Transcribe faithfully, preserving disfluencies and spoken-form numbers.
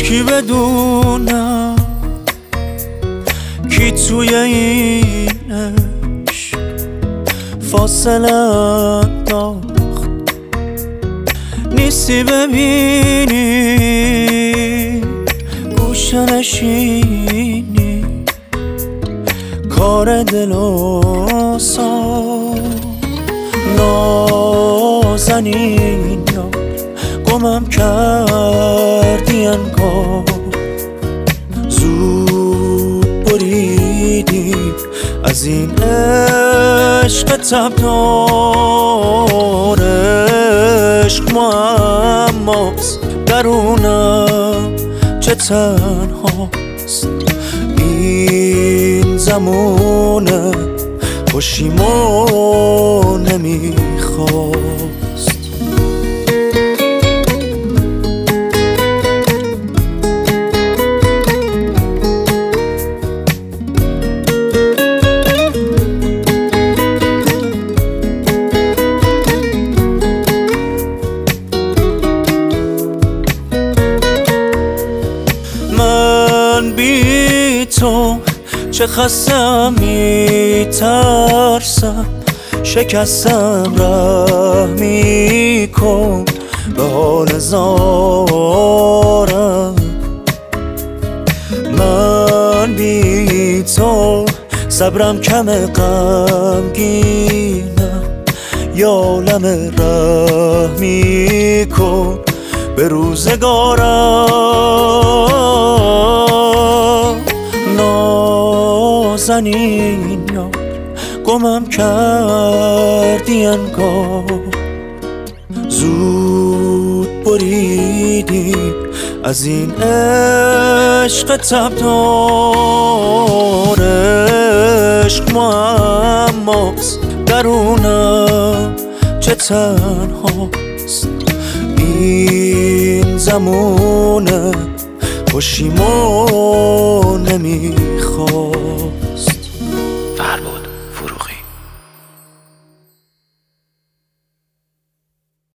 کی بدونم کی توی این عشق فاصله انداخت، نیستی ببینی گوشه نشینی کار دل و سان نازنین یار گمم کردی انگار زود بریدی از این عشق تبدار. عشق معماست درونم چه تنهاست، این زمونه خوشیمو نمیخواست. من بی تو چه خستم میترسم، شکستم رحمی کن به حال زارم. من بی تو صبرم کم غمگینم، یا عالم رحمی کن به روزگارم. نازنین یار گمم کردی انگار زود بریدی از این عشق تبدار. عشق معماست درونم چه تنهاست، این زمونه خوشیمو نمیخواد.